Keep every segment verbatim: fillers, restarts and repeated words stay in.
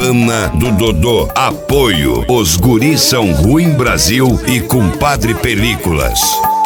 Cabana do Dodô. Apoio: Os Guris São Ruim Brasil e Compadre Películas.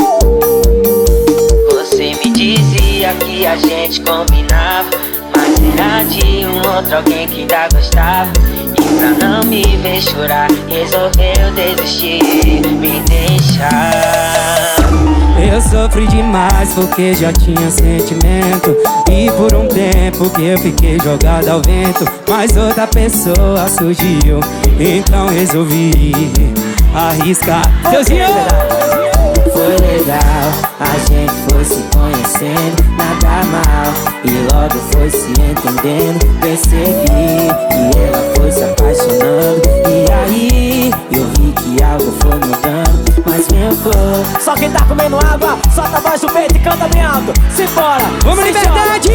Você me dizia que a gente combinava, mas era de um outro alguém que ainda gostava. E pra não me ver chorar, resolveu desistir, me deixar. Eu sofri demais porque já tinha sentimento, e por um tempo que eu fiquei jogado ao vento. Mas outra pessoa surgiu, então resolvi arriscar. Deusinho! Foi legal, a gente foi se conhecendo, nada mal, e logo foi se entendendo. Percebi que ela foi se apaixonando, e aí eu vi que algo foi mudando. Mas meu corpo, só quem tá comendo água, solta a voz do peito e canta bem alto. Simbora, vamos se liberdade!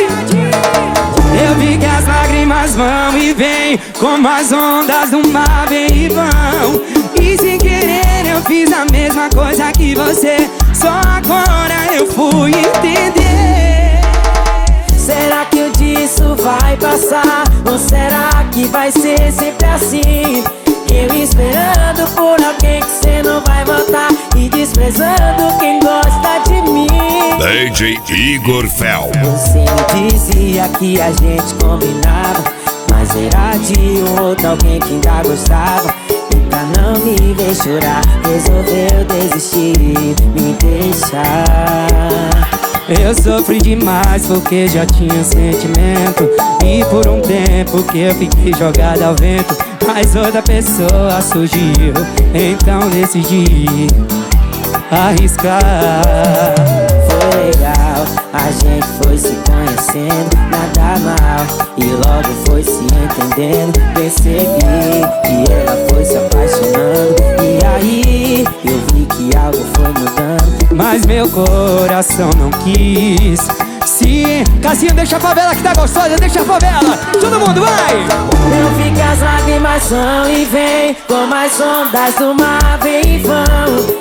Eu vi que as lágrimas vão e vêm, como as ondas do mar vêm e vão. E sem querer eu fiz a mesma coisa que você, só agora eu fui entender. será que um dia isso vai passar? Ou será que vai ser sempre assim? Eu esperando por alguém que cê não vai voltar, e desprezando quem gosta de mim. D J Igor Fel. Você me dizia que a gente combinava, mas era de um outro alguém que ainda gostava. E pra não me ver chorar, resolveu desistir, me deixar. Eu sofri demais porque já tinha sentimento, e por um tempo que eu fiquei jogado ao vento. Mas outra pessoa surgiu, então decidi arriscar. Foi legal, a gente foi se conhecendo, nada mal, e logo foi se entendendo. Percebi que ela foi se apaixonando, e aí eu vi que algo foi mudando. Mas meu coração não quis. Sim, Cassinho, deixa a favela que tá gostosa, deixa a favela. Todo mundo vai! Eu vi que as lágrimas vão e vêm, como as ondas do mar vêm e vão.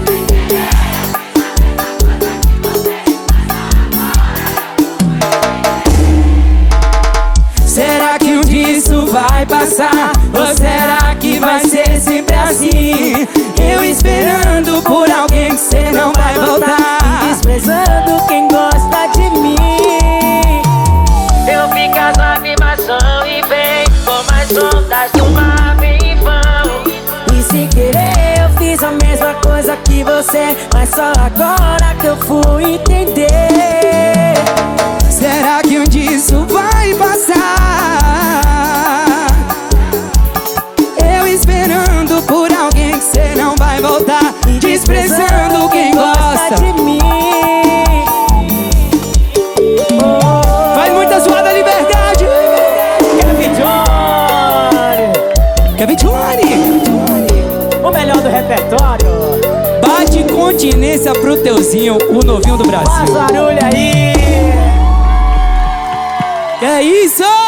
Será que um dia isso vai passar? Ou será que vai ser sempre assim? Eu esperando por alguém que cê não vai voltar, e desprezando quem gosta de mim. Eu vi que as lágrimas vão e vêm, como as ondas do mar vêm e vão. E sem querer eu fiz a mesma coisa que você, mas só agora que eu fui entender. será que um dia isso vai passar? Eu esperando por alguém que cê não vai voltar, e desprezando quem gosta de mim. Oh, faz muita zoada, liberdade. Kevin Johnny, Kevin Johnny, o melhor do repertório. bate continência pro Teuzinho, o novinho do Faz Brasil. barulho aí. Que é isso?